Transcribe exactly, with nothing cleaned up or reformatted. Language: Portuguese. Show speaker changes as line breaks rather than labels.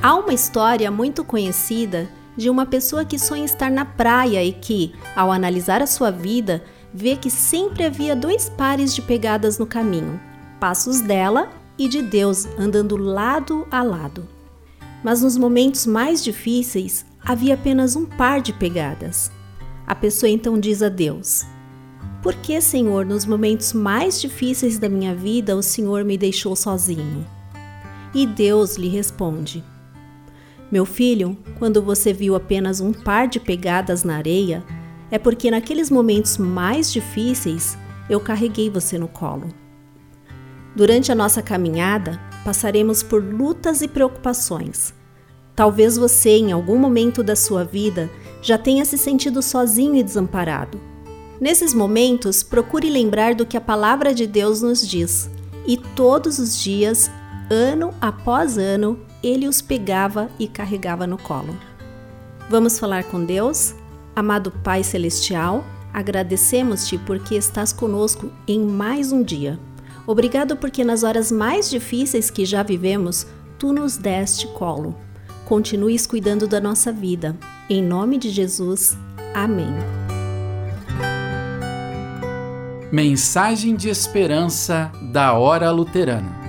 Há uma história muito conhecida de uma pessoa que sonha estar na praia e que, ao analisar a sua vida, vê que sempre havia dois pares de pegadas no caminho, passos dela e de Deus andando lado a lado. Mas nos momentos mais difíceis, havia apenas um par de pegadas. A pessoa então diz a Deus: "Por que, Senhor, nos momentos mais difíceis da minha vida, o Senhor me deixou sozinho?" E Deus lhe responde: "Meu filho, quando você viu apenas um par de pegadas na areia, é porque naqueles momentos mais difíceis, eu carreguei você no colo." Durante a nossa caminhada, passaremos por lutas e preocupações. Talvez você, em algum momento da sua vida, já tenha se sentido sozinho e desamparado. Nesses momentos, procure lembrar do que a palavra de Deus nos diz. E todos os dias, ano após ano, Ele os pegava e carregava no colo. Vamos falar com Deus? Amado Pai Celestial, agradecemos-te porque estás conosco em mais um dia. Obrigado porque nas horas mais difíceis que já vivemos, Tu nos deste colo. Continues cuidando da nossa vida. Em nome de Jesus. Amém.
Mensagem de esperança da Hora Luterana.